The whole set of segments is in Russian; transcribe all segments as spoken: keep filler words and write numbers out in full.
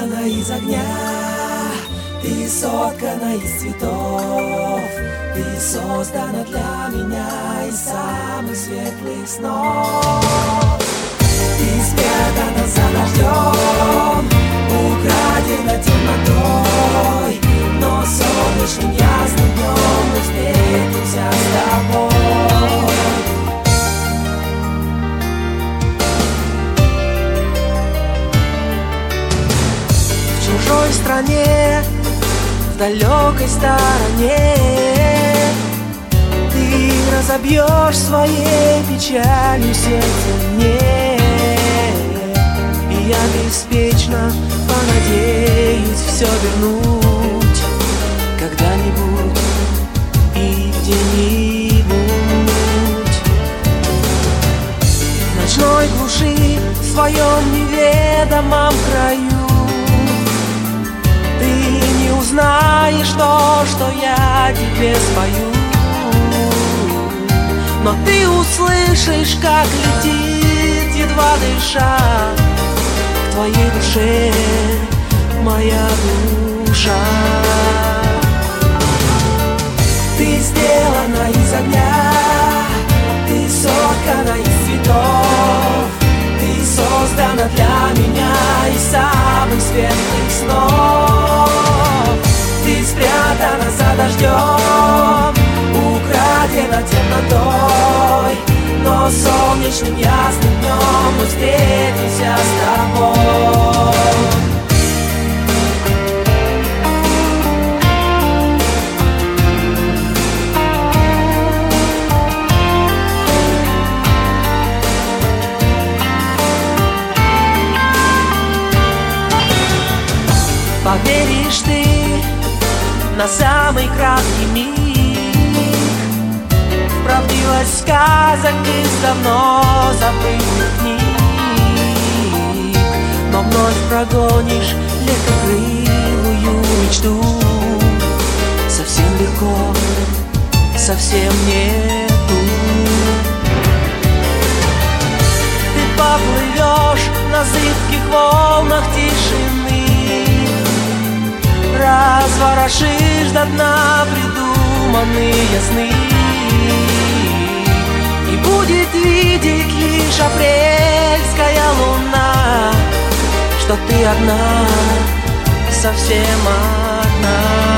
сделана из огня, ты соткана из цветов, ты создана для меня из самых светлых снов. Ты спрятана за дождем, украдена темнотой, но солнечным ясным днем мы встретимся с тобой. В чужой стране, в далекой стороне, ты разобьешь своей печалью сердце мне. И я беспечно понадеюсь все вернуть когда-нибудь и где-нибудь. В ночной глуши, в своем неведомом краю, ты не узнаешь то, что я тебе спою, но ты услышишь, как летит, едва дыша, к твоей душе моя душа. Ты сделана из огня, ты соткана из цветов, ты создана для меня из самых светлых снов. Ты спрятана за дождем, украдена темнотой, но солнечным ясным днем мы встретимся с тобой. Поверишь ты на самый краткий миг в правдивость сказок из давно забытых книг, но вновь прогонишь легкокрылую мечту. Совсем легко, совсем нету. Ты поплывешь на зыбких волнах тишины, разворошишь до дна придуманные сны, и будет видеть лишь апрельская луна, что ты одна, совсем одна.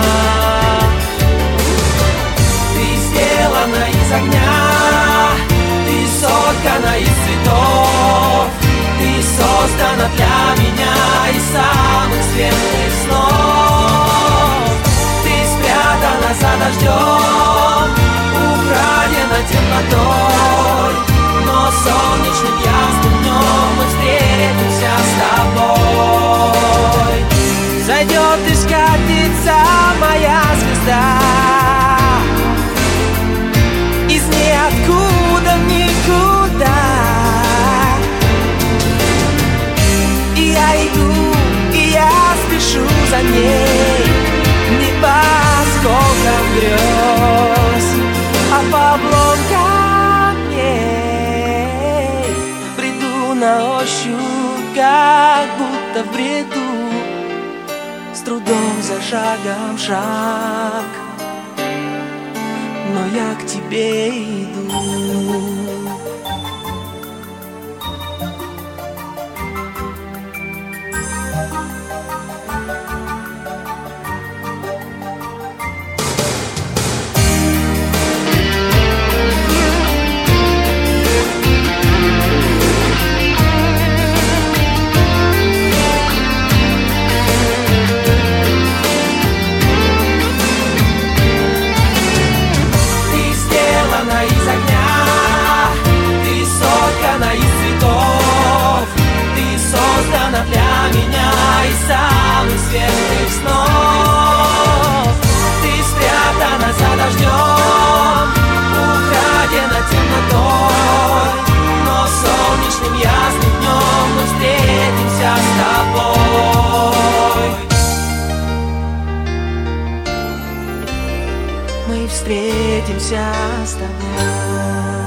Ты сделана из огня, ты соткана из цветов, ты создана для меня из самых светлых снов. Ты спрятана за дождем, украдена темнотой, но солнечным ясным днем мы встретимся с тобой. Зайдет и скатится моя звезда из ниоткуда в никуда. И я иду, и я спешу за ней, не по осколкам грез, а по обломкам камней. Бреду на ощупь, как будто в бреду, с трудом за шагом шаг, но я к тебе иду. Для меня из самых светлых снов. Ты спрятана за дождем, украдена темнотой, но солнечным ясным днем мы встретимся с тобой. Мы встретимся с тобой.